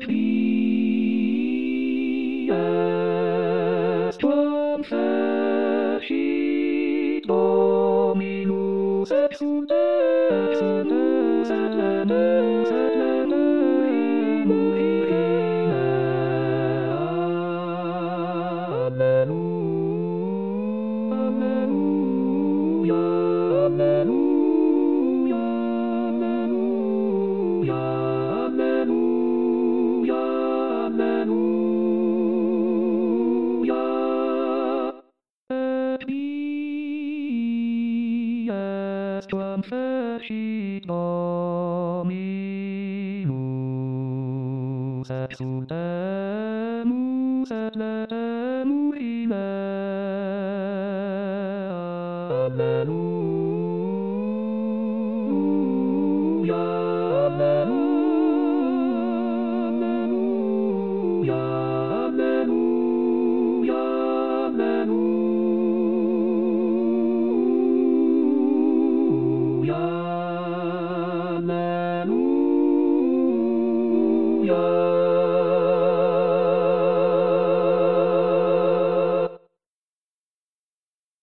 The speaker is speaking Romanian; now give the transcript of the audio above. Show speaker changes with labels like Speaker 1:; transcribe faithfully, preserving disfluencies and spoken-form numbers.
Speaker 1: Qui est confessit Dominus et sunt et salus et letus et letuimus in fine. Alleluia, alleluia, alleluia, alleluia, alleluia, alleluia. Et qui est confessit Dominus et suntem et letemus ille. Alleluia, alleluia, alleluia, alleluia, alleluia.